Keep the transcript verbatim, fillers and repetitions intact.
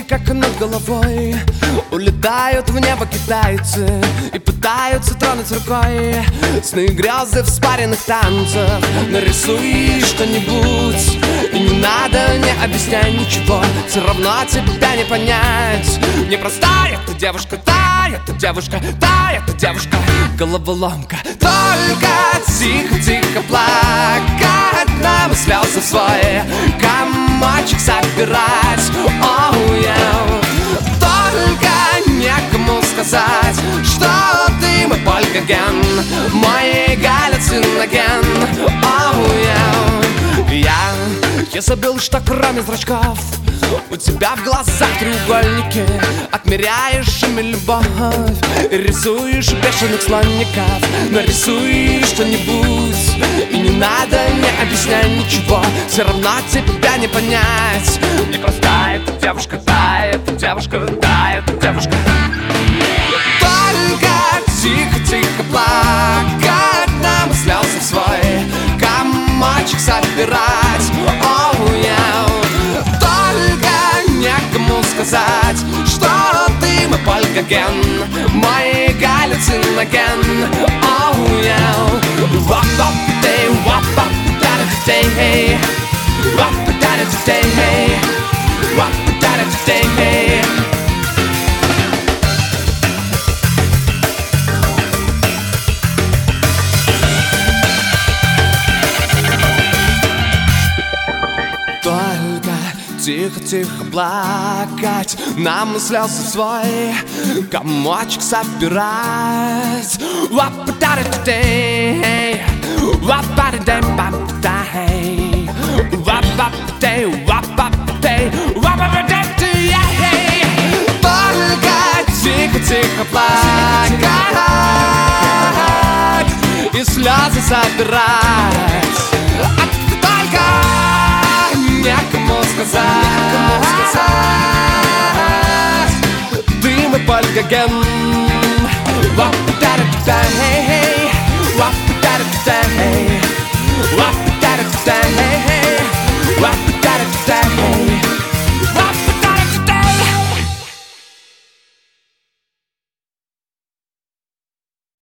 как над головой улетают в небо китайцы и пытаются тронуть рукой сны и грезы в спаренных танцах. Нарисуй что-нибудь, и не надо, не объясняй ничего, все равно тебя не понять. Непростая ты девушка, тая ты девушка, тая ты девушка, головоломка. Только тихо-тихо плакать нам слезы в свой комочек собирать. Oh, yeah. Только некому сказать, что ты мой полькоген, мой галлюциноген. Oh, yeah. Я, я забыл, что кроме зрачков у тебя в глазах треугольники. Отмеряешь ими любовь, рисуешь бешеных слонников. Нарисуй что-нибудь, и не надо, не объясняй ничего, все равно тебя не понять. Непростая ты девушка, тая ты девушка, тая ты девушка. Только тихо-тихо плакать нам слезы в свой комочек собирать. Oh, yeah. Только некому сказать, что ты мой полькоген, мой галлюциноген. Oh, yeah. Wap-a-day, wap-a-da-da-day, hey. Wap-a-da-da-day, hey. Wap-a-da-da-day, hey. Тихо-тихо плакать нам слезы свой комочек собирать. Wap-a-da-da-day, wap-a-da-day, wap-a-da-day, wap-a-da-day, wap-a-da-day, wap-a-da-day. Только тихо-тихо плакать и слезы собирать. Некому сказать, ты мой полькоген. Wap-a-da-da-day.